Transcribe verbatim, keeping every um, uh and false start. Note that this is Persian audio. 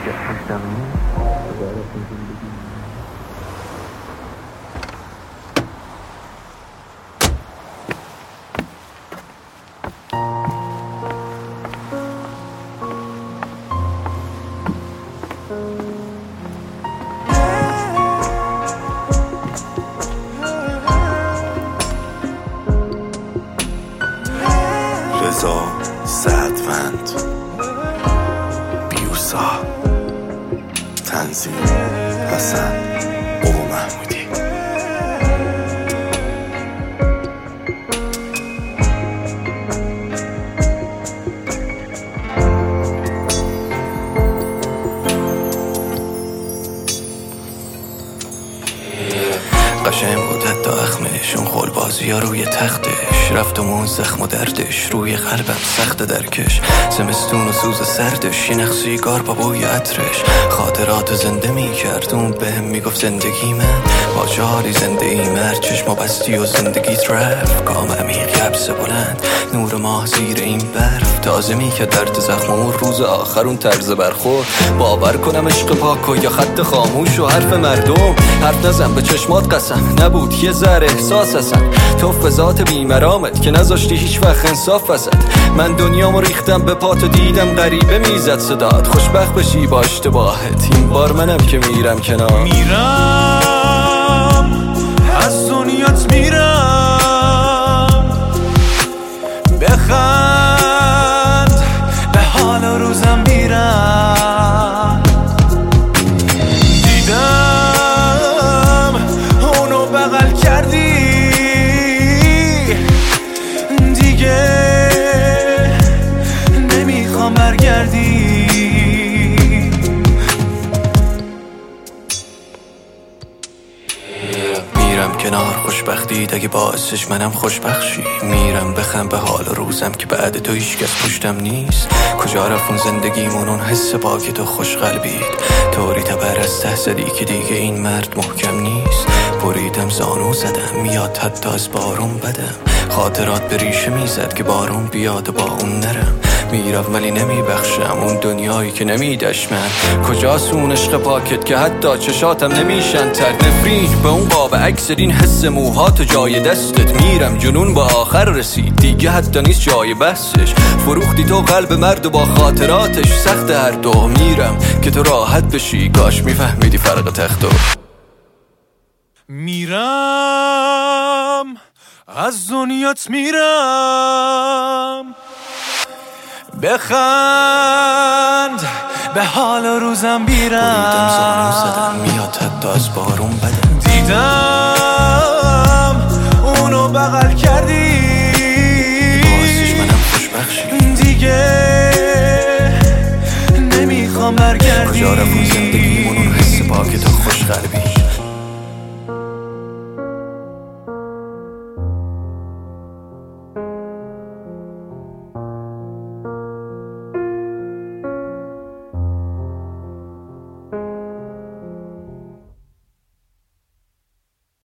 رضا سعدوند، بیوسا، تنظیم حسن بابا محمودی. قشنگ بود حتی اخمش، اون خلبازی ها روی تختش، رفتمون زخم و دردش روی قلبم سخت درکش. زمستون و سوز سردش، یه نخ سیگار با بوی عطرش، خاطرات زنده می کرد. اون بهم میگفت زندگی من با جالی زنده ای مرد، چشما بستی و زندگیت رفت گام عمیق حبس بلند، نور ماه زیر این برف تازه می که درد زخم. اون روز آخر اون طرز برخورد، باور کنم عشق پاک و یا خط خاموش و حرف مردم. حرف نزن به چشمات قسم، نبود یه ذره احساس هستن تو فضات بیمرامت که نذاشتی هیچ وقت انصاف وسط. من دنیامو ریختم به پات و دیدم غریبه میزد صدات، خوشبخت بشی با اشتباهت، این بار منم که میرم کنار. میرم از دنیات میرم، بخند به حال و روزم میرم. دیدم اونو بغل کردی، دیگه نمیخوام برگردی. میرم کنار خوشبختی اگه باعثش منم خوشبخشی، میرم بخم به حال روزم که بعد تو هیچ کس پشتم نیست. کجا رفت زندگیمون اون حس پاک تو خوش قلبید، طوری تبر از ته زدی که دیگه این مرد محکم نیست. بریدم زانو زدم، میاد حتی از بارون بدم، خاطرات به ریشه میزد که بارون بیاد با اون نرم. میرم ولی نمیبخشم اون دنیایی که نمیدش من. کجاست اون عشق پاکت که حتی چشاتم نمیشن ترد، نفرین به اون قاب عکس این حس موهات و جای دستت. میرم جنون با آخر رسید، دیگه حتی نیست جای بحثش. فروختی تو قلب مرد و با خاطراتش سخت هر دو. میرم که تو راحت بشی، کاش میفهمیدی فرق تختو. میرم از دنیات میرم، بخند به حال و روزم بیرم. بریدم زانو زدم، میاد حتی از بارون بدم. دیدم اونو بغل کردی،